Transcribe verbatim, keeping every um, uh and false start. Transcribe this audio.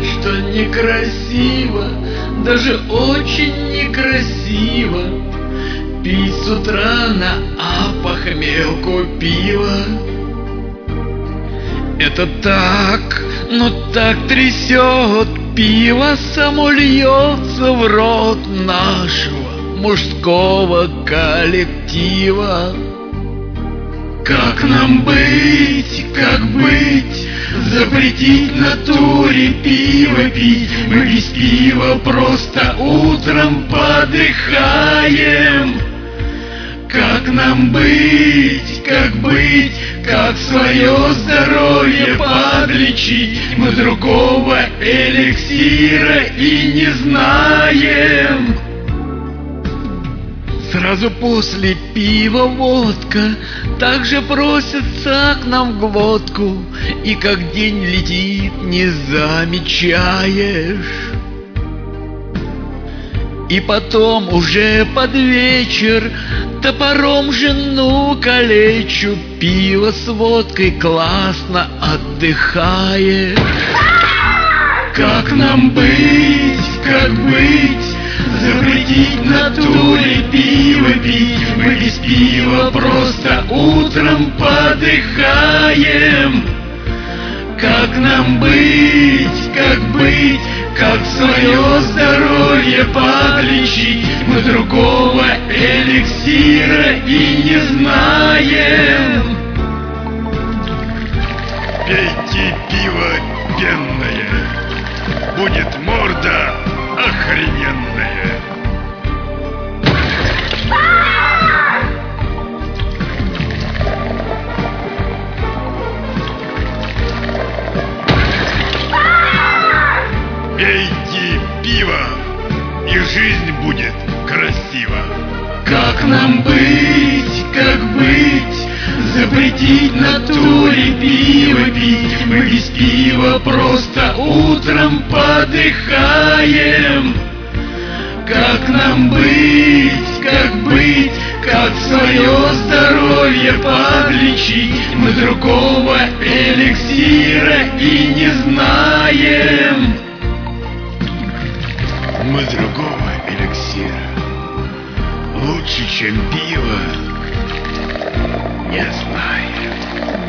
что некрасиво, даже очень некрасиво пить с утра на опохмелку пиво. Это так, но так трясет, пиво само льется в рот нашего мужского коллектива. Как нам быть, как быть? Запретить натуре пиво пить? Мы без пива просто утром подыхаем. Как нам быть, как быть? Как свое здоровье подлечить? Мы другого эликсира и не знаем. Сразу после пива водка, также просится к нам в глотку, и как день летит, не замечаешь. И потом уже под вечер топором жену калечу, пиво с водкой классно отдыхаешь. Как нам быть, как быть? Запретить натуре пиво пить? Мы без пива просто утром подыхаем. Как нам быть, как быть? Как свое здоровье подлечить? Мы другого эликсира и не знаем. Пейте пиво пенное, будет морда охрененная. Пейте пиво, и жизнь будет красива. Как нам быть, как быть? Запретить натуре пиво пить? Мы без пива просто утром подыхаем. Как нам быть, как быть? Как свое здоровье подлечить? Мы другого эликсира и не знаем. Мы другого эликсира лучше, чем пиво, не знаем.